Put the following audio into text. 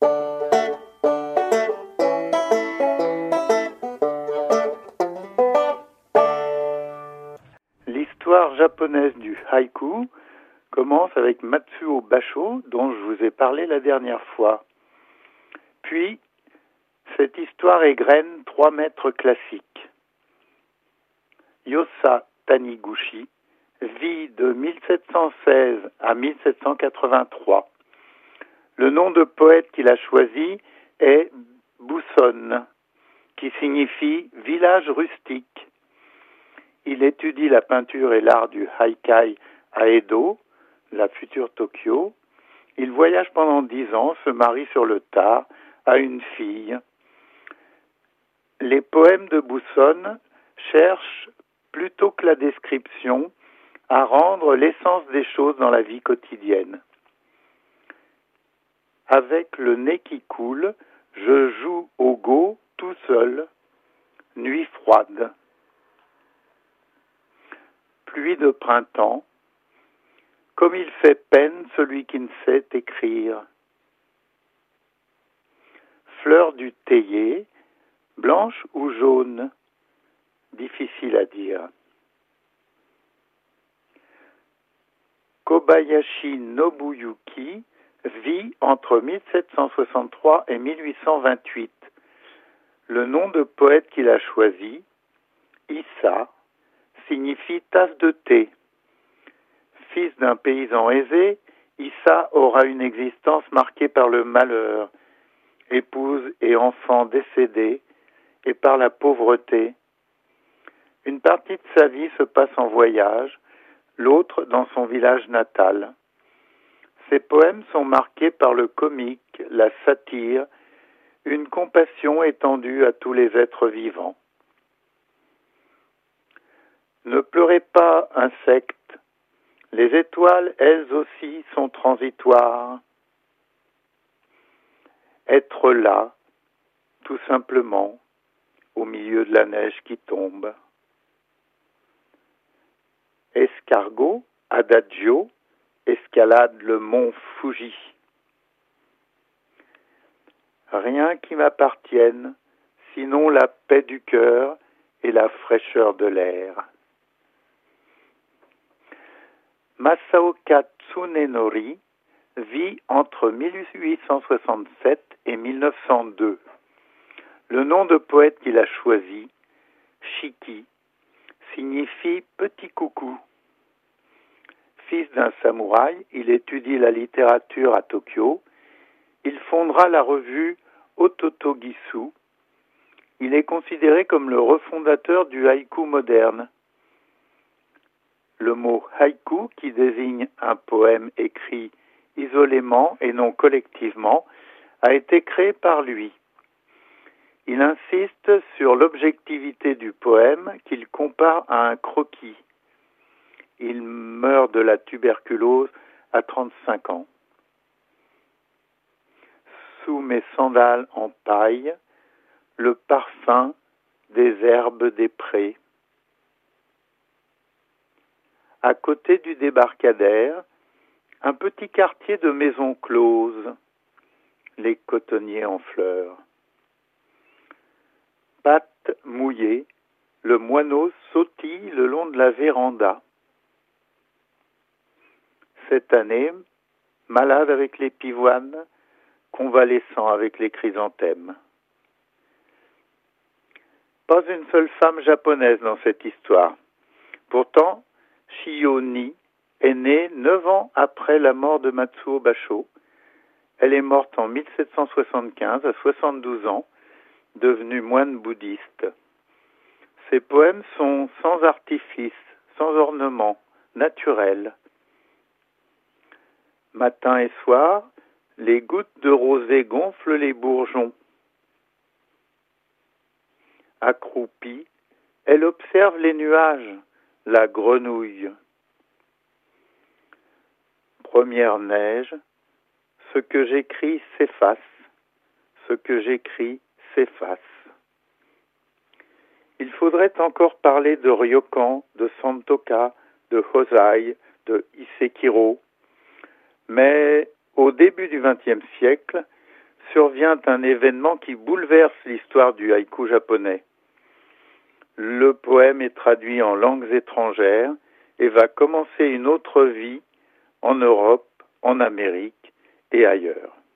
L'histoire japonaise du haïku commence avec Matsuo Basho, dont je vous ai parlé la dernière fois. Puis, cette histoire égrène 3 maîtres classiques. Yosa Taniguchi vit de 1716 à 1783. Le nom de poète qu'il a choisi est Buson, qui signifie village rustique. Il étudie la peinture et l'art du haikai à Edo, la future Tokyo. Il voyage pendant 10 ans, se marie sur le tard, a une fille. Les poèmes de Buson cherchent, plutôt que la description, à rendre l'essence des choses dans la vie quotidienne. Avec le nez qui coule, je joue au go tout seul, nuit froide. Pluie de printemps, comme il fait peine celui qui ne sait écrire. Fleur du théier, blanche ou jaune, difficile à dire. Kobayashi Nobuyuki vit entre 1763 et 1828. Le nom de poète qu'il a choisi, Issa, signifie tasse de thé. Fils d'un paysan aisé, Issa aura une existence marquée par le malheur, épouse et enfants décédés, et par la pauvreté. Une partie de sa vie se passe en voyage, l'autre dans son village natal. Ses poèmes sont marqués par le comique, la satire, une compassion étendue à tous les êtres vivants. Ne pleurez pas, insectes, les étoiles, elles aussi, sont transitoires. Être là, tout simplement, au milieu de la neige qui tombe. Escargot, adagio, escalade le mont Fuji. Rien qui m'appartienne, sinon la paix du cœur et la fraîcheur de l'air. Masaoka Tsunenori vit entre 1867 et 1902. Le nom de poète qu'il a choisi, Shiki, signifie petit coucou. Fils d'un samouraï, il étudie la littérature à Tokyo. Il fondera la revue Ototogisu. Il est considéré comme le refondateur du haïku moderne. Le mot haïku, qui désigne un poème écrit isolément et non collectivement, a été créé par lui. Il insiste sur l'objectivité du poème qu'il compare à un croquis. Il meurt de la tuberculose à 35 ans. Sous mes sandales en paille, le parfum des herbes des prés. À côté du débarcadère, un petit quartier de maisons closes, les cotonniers en fleurs. Pattes mouillées, le moineau sautille le long de la véranda. Cette année, malade avec les pivoines, convalescent avec les chrysanthèmes. Pas une seule femme japonaise dans cette histoire. Pourtant, Shioni est née 9 ans après la mort de Matsuo Basho. Elle est morte en 1775 à 72 ans, devenue moine bouddhiste. Ses poèmes sont sans artifice, sans ornement, naturels. Matin et soir, les gouttes de rosée gonflent les bourgeons. Accroupie, elle observe les nuages, la grenouille. Première neige, ce que j'écris s'efface, ce que j'écris s'efface. Il faudrait encore parler de Ryokan, de Santoka, de Hosai, de Isekiro, mais au début du XXe siècle, survient un événement qui bouleverse l'histoire du haïku japonais. Le poème est traduit en langues étrangères et va commencer une autre vie en Europe, en Amérique et ailleurs.